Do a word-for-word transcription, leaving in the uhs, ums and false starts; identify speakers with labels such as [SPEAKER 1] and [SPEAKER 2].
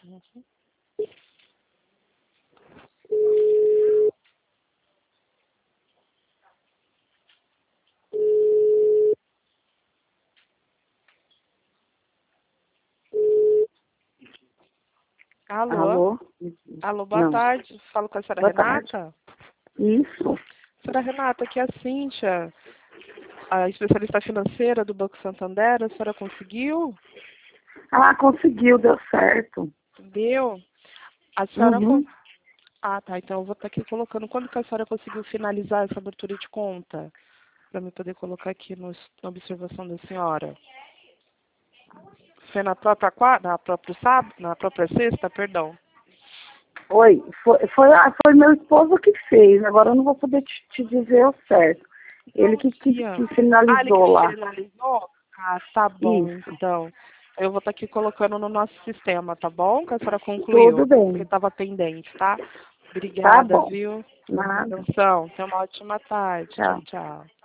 [SPEAKER 1] Uhum. Alô?
[SPEAKER 2] Alô?
[SPEAKER 1] Alô, boa
[SPEAKER 2] Não.
[SPEAKER 1] tarde. Falo com a senhora
[SPEAKER 2] Boa tarde.
[SPEAKER 1] Renata?
[SPEAKER 2] Isso.
[SPEAKER 1] Senhora Renata, aqui é a Cíntia, a especialista financeira do Banco Santander. A senhora conseguiu?
[SPEAKER 2] Ah, conseguiu, deu certo.
[SPEAKER 1] Deu? A senhora... con-
[SPEAKER 2] Uhum.
[SPEAKER 1] Ah, tá. Então eu vou estar aqui colocando. Quando que a senhora conseguiu finalizar essa abertura de conta? Para eu poder colocar aqui no, na observação da senhora. Foi na própria quarta, na própria sábado, na própria sexta, perdão.
[SPEAKER 2] Oi, foi, foi, ah, foi meu esposo que fez, agora eu não vou saber te, te dizer o certo. Ele
[SPEAKER 1] Não,
[SPEAKER 2] que, que,
[SPEAKER 1] tia.
[SPEAKER 2] que
[SPEAKER 1] Ah, ele que
[SPEAKER 2] finalizou lá.
[SPEAKER 1] finalizou? Ah, tá bom,
[SPEAKER 2] Isso.
[SPEAKER 1] então. Eu vou estar aqui colocando no nosso sistema, tá bom? Que a senhora
[SPEAKER 2] Tudo
[SPEAKER 1] concluiu, porque
[SPEAKER 2] bem.
[SPEAKER 1] estava pendente, tá?
[SPEAKER 2] Tá
[SPEAKER 1] Obrigada,
[SPEAKER 2] bom.
[SPEAKER 1] viu?
[SPEAKER 2] Nada.
[SPEAKER 1] Atenção. Tenha uma ótima tarde. Tchau,
[SPEAKER 2] Tchau.
[SPEAKER 1] tchau.